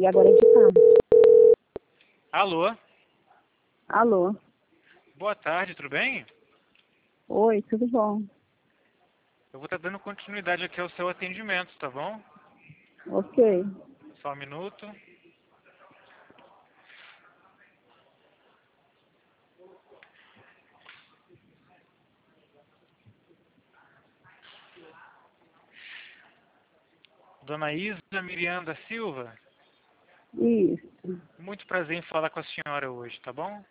e agora é de tarde. Alô? Alô? Boa tarde, tudo bem? Oi, tudo bom? Eu vou estar dando continuidade aqui ao seu atendimento, tá bom? Ok. Só um minuto. Dona Isa Miriam da Silva, Isso. muito prazer em falar com a senhora hoje, tá bom?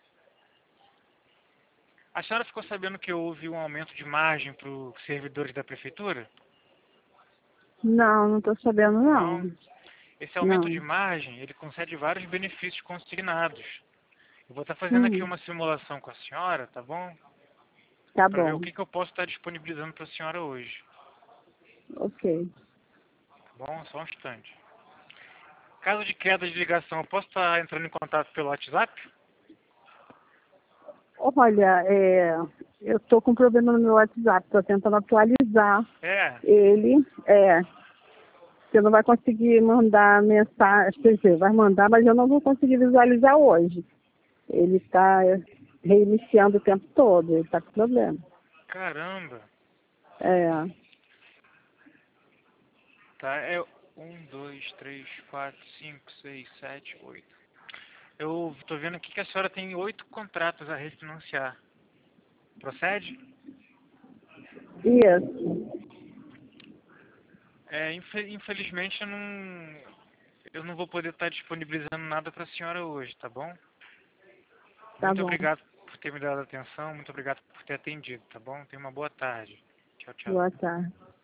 A senhora ficou sabendo que houve um aumento de margem para os servidores da prefeitura? Não, não tô sabendo Não. não. Esse aumento de Não. margem, ele concede vários benefícios consignados. Eu vou estar fazendo aqui Hum, uma simulação com a senhora, tá bom? tá Para ver o bom. que eu posso estar disponibilizando para a senhora hoje. Ok. Tá bom? Só um instante. Caso de queda de ligação, eu posso estar entrando em contato pelo WhatsApp? Olha, eu tô com problema no meu WhatsApp, tô tentando atualizar É. ele. Você não vai conseguir mandar mensagem, quer dizer, vai mandar, mas eu não vou conseguir visualizar hoje. Ele está reiniciando o tempo todo, ele está com problema. Caramba. É, Tá, é 1, 2, 3, 4, 5, 6, 7, 8. Eu tô vendo aqui que a senhora tem 8 contratos a refinanciar. Procede? isso. Infelizmente eu não vou poder estar disponibilizando nada para a senhora hoje, tá bom? Tá Muito bom. obrigado por ter me dado atenção, muito obrigado por ter atendido, tá bom? Tenha uma boa tarde. Tchau, tchau. Boa tarde.